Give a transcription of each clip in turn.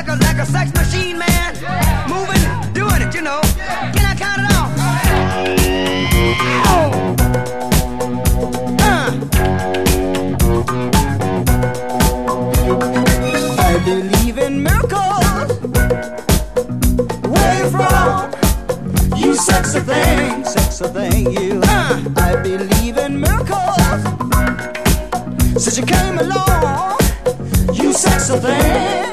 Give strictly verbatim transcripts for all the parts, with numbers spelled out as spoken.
like a like a sex machine, man. Moving, doing it, you know. Can I count it off? Oh. Uh. I believe in miracles. Where you from? You sexy thing, sexy thing, you. Uh. I believe in miracles. Since you came along, you sexy thing.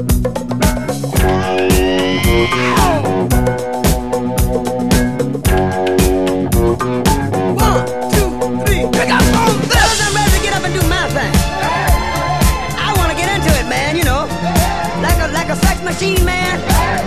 One, two, three, pick up on this. I'm ready to get up and do my thing. I wanna get into it, man, you know, like a like a sex machine, man.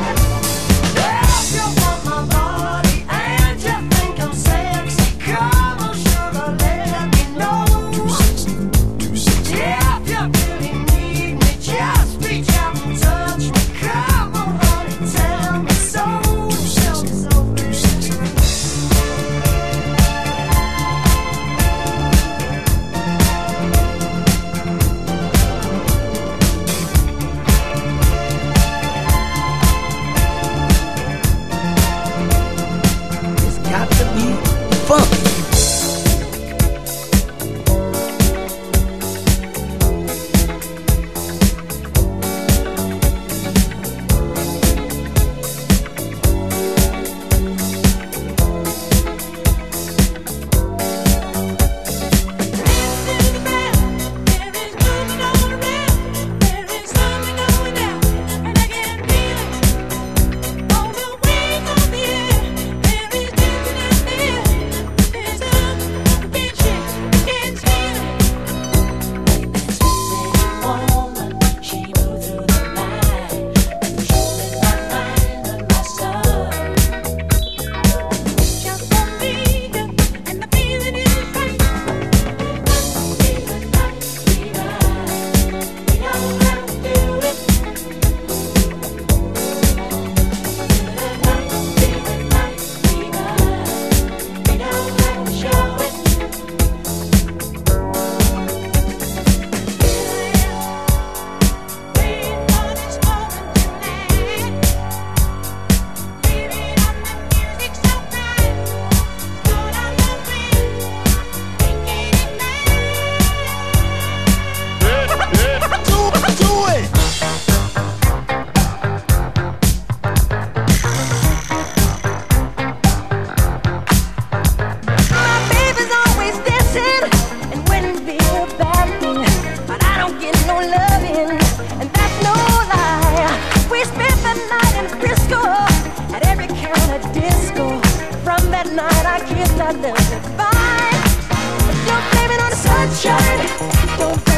Night I kissed, I left it fine. But don't blame it on the sunshine. Don't